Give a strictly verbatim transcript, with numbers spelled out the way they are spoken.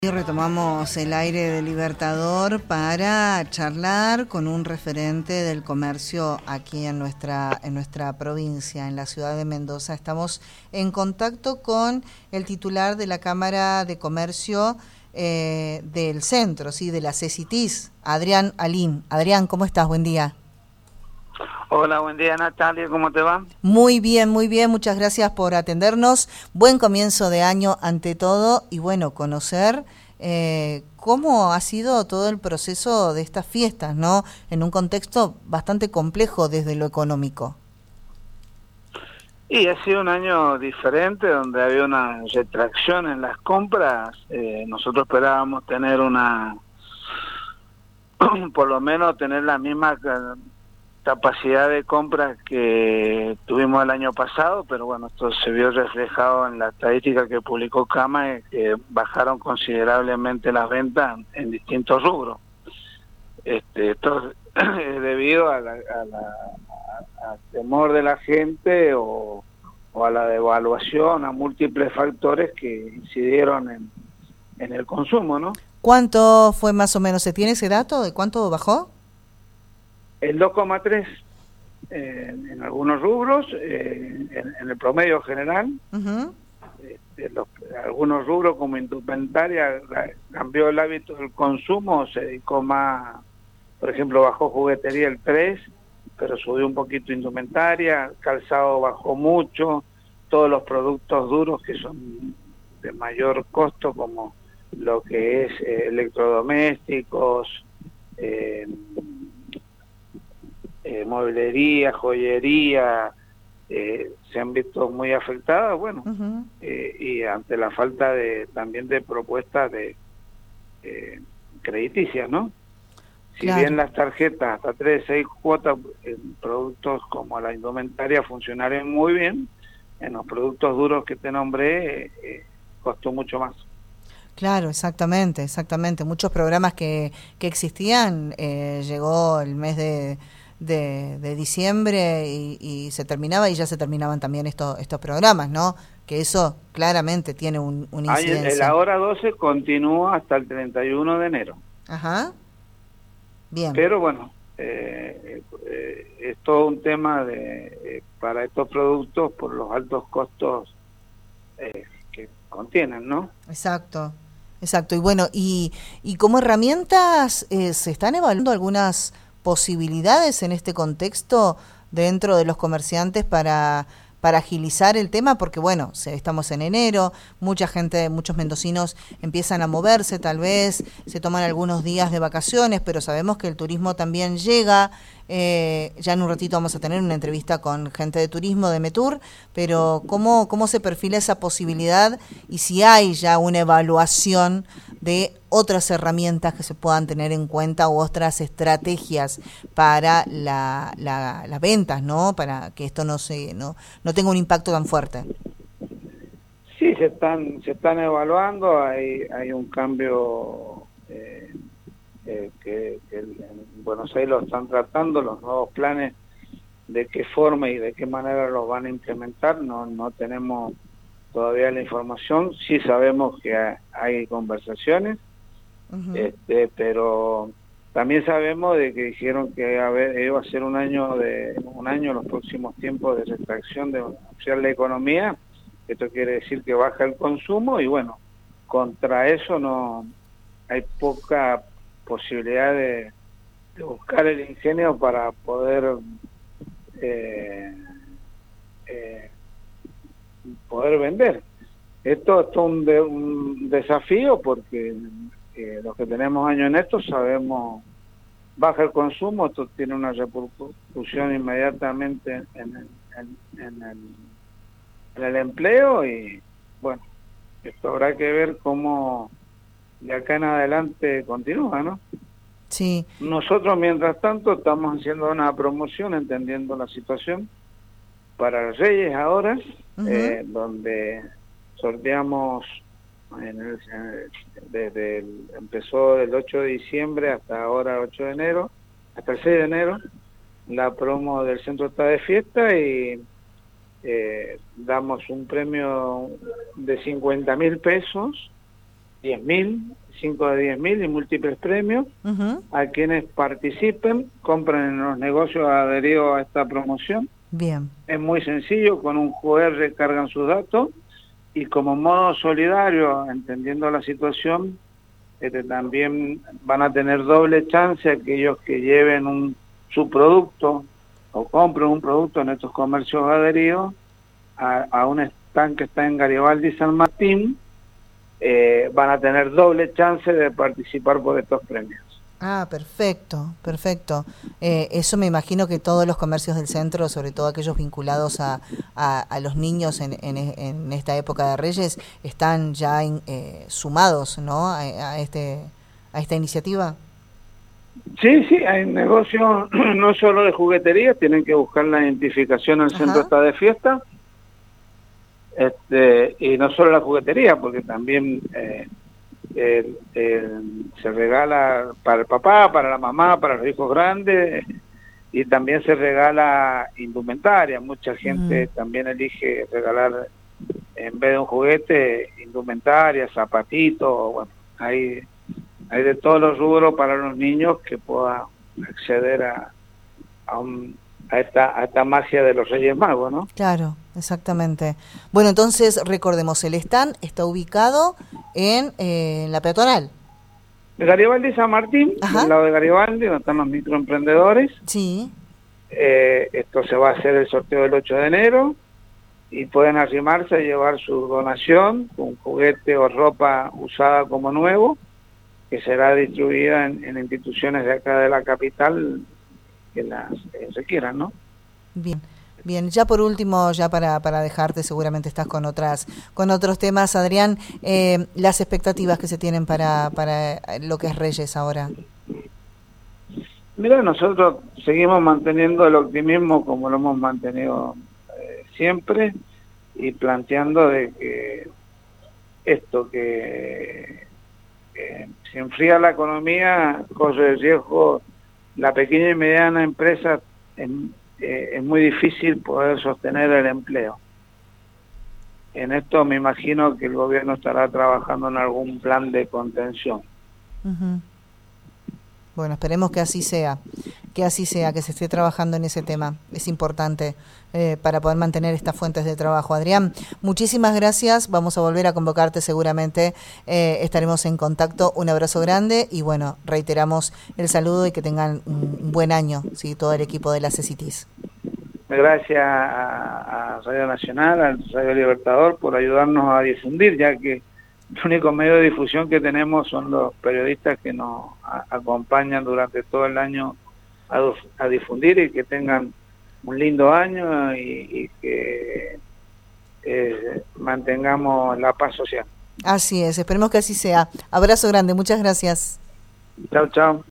Y retomamos el aire del Libertador para charlar con un referente del comercio aquí en nuestra en nuestra provincia, en la ciudad de Mendoza. Estamos en contacto con el titular de la Cámara de Comercio eh, del centro, sí, de la CECITIS, Adrián Alín. Adrián, ¿cómo estás? Buen día. Hola, buen día Natalia, ¿cómo te va? Muy bien, muy bien, muchas gracias por atendernos. Buen comienzo de año ante todo y bueno, conocer eh, cómo ha sido todo el proceso de estas fiestas, ¿no? En un contexto bastante complejo desde lo económico. Y ha sido un año diferente donde había una retracción en las compras. Eh, nosotros esperábamos tener una, por lo menos tener la misma capacidad de compras que tuvimos el año pasado, pero bueno, esto se vio reflejado en la estadística que publicó Cama, que bajaron considerablemente las ventas en distintos rubros. Este, esto es debido a la, a la, a, al temor de la gente o, o a la devaluación, a múltiples factores que incidieron en, en el consumo, ¿no? ¿Cuánto fue más o menos? ¿Se tiene ese dato de cuánto bajó? El dos coma tres eh, en algunos rubros, eh, en, en el promedio general. Uh-huh. eh, los, algunos rubros como indumentaria cambió el hábito del consumo, se dedicó más, por ejemplo, bajó juguetería el tres, pero subió un poquito indumentaria, calzado bajó mucho, todos los productos duros que son de mayor costo como lo que es eh, electrodomésticos, eh, Eh, mueblería, joyería, eh, se han visto muy afectadas, bueno, uh-huh. eh, y ante la falta de también de propuestas de eh, crediticias, ¿no? Si claro. bien las tarjetas hasta tres, seis cuotas en productos como la indumentaria funcionaron muy bien, en los productos duros que te nombré eh, eh, costó mucho más. Claro, exactamente, exactamente. Muchos programas que, que existían, eh, llegó el mes de De, de diciembre y, y se terminaba y ya se terminaban también estos estos programas, ¿no? Que eso claramente tiene un, un incidencia. El ahora doce continúa hasta el treinta y uno de enero. Ajá. Bien. Pero bueno, eh, eh, es todo un tema de eh, para estos productos por los altos costos eh, que contienen, ¿no? Exacto. Exacto. Y bueno, y, y como herramientas eh, se están evaluando algunas posibilidades en este contexto dentro de los comerciantes para para agilizar el tema, porque bueno, estamos en enero, mucha gente, muchos mendocinos empiezan a moverse, tal vez se toman algunos días de vacaciones, pero sabemos que el turismo también llega. Eh, ya en un ratito vamos a tener una entrevista con gente de turismo de METUR, pero ¿cómo, cómo se perfila esa posibilidad y si hay ya una evaluación de otras herramientas que se puedan tener en cuenta u otras estrategias para la, la, las ventas, ¿no? Para que esto no se no, no tenga un impacto tan fuerte. Sí, se están se están evaluando, hay hay un cambio eh, eh, que, que en Buenos Aires lo están tratando, los nuevos planes, de qué forma y de qué manera los van a implementar, no no tenemos todavía la información, sí sabemos que hay, hay conversaciones, uh-huh. este, pero también sabemos de que dijeron que a ver, iba a ser un año de un año los próximos tiempos de retracción de oficial de economía. Esto quiere decir que baja el consumo y bueno, contra eso no hay poca posibilidad de, de buscar el ingenio para poder eh, eh, poder vender. Esto es un, de, un desafío porque eh, los que tenemos años en esto sabemos, baja el consumo, esto tiene una repercusión inmediatamente en el, en, en el, en el empleo y bueno, esto habrá que ver cómo de acá en adelante continúa, ¿no? Sí. Nosotros mientras tanto estamos haciendo una promoción entendiendo la situación para Reyes ahora, uh-huh. eh, donde sorteamos en el, desde el, empezó el ocho de diciembre hasta ahora ocho de enero, hasta el seis de enero, la promo del centro está de fiesta y eh, damos un premio de cincuenta mil pesos diez mil, cinco de diez mil y múltiples premios uh-huh. a quienes participen, compren en los negocios adheridos a esta promoción. Bien. Es muy sencillo, con un Q R cargan sus datos y como modo solidario, entendiendo la situación, este, también van a tener doble chance aquellos que lleven un, su producto o compren un producto en estos comercios adheridos a, a un stand que está en Garibaldi y San Martín. Eh, van a tener doble chance de participar por estos premios. Ah, perfecto, perfecto. Eh, eso me imagino que todos los comercios del centro, sobre todo aquellos vinculados a, a, a los niños en, en, en esta época de Reyes, están ya in, eh, sumados, ¿no? A, a este a esta iniciativa. Sí, sí, hay negocios no solo de juguetería, tienen que buscar la identificación, el Ajá. centro está de fiesta. Este, y no solo la juguetería, porque también eh, el, el, se regala para el papá, para la mamá, para los hijos grandes, y también se regala indumentaria. Mucha gente mm. también elige regalar, en vez de un juguete, indumentaria, zapatitos. Bueno, hay, hay de todos los rubros para los niños que puedan acceder a, a un a esta, a esta magia de los Reyes Magos, ¿no? Claro, exactamente. Bueno, entonces recordemos, el stand está ubicado en, eh, en la peatonal. De Garibaldi y San Martín, Ajá. del lado de Garibaldi, donde están los microemprendedores. Sí. Eh, esto se va a hacer el sorteo el ocho de enero y pueden arrimarse a llevar su donación, un juguete o ropa usada como nuevo, que será distribuida en, en instituciones de acá de la capital que las eh, requieran, ¿no? Bien, bien. Ya por último, ya para, para dejarte, seguramente estás con otras con otros temas, Adrián, eh, las expectativas que se tienen para, para lo que es Reyes ahora. Mira, nosotros seguimos manteniendo el optimismo como lo hemos mantenido eh, siempre y planteando de que esto que, que se enfría la economía corre el riesgo. La pequeña y mediana empresa es, eh, es muy difícil poder sostener el empleo. En esto me imagino que el gobierno estará trabajando en algún plan de contención. Uh-huh. Bueno, esperemos que así sea, que así sea, que se esté trabajando en ese tema. Es importante eh, para poder mantener estas fuentes de trabajo. Adrián, muchísimas gracias. Vamos a volver a convocarte seguramente. Eh, estaremos en contacto. Un abrazo grande y bueno, reiteramos el saludo y que tengan un buen año, ¿sí? Todo el equipo de la CECITIS. Gracias a, a Radio Nacional, al Radio Libertador por ayudarnos a difundir, ya que el único medio de difusión que tenemos son los periodistas que nos a, acompañan durante todo el año a, a difundir y que tengan un lindo año y, y que eh, mantengamos la paz social. Así es, esperemos que así sea. Abrazo grande, muchas gracias. Chao, chao.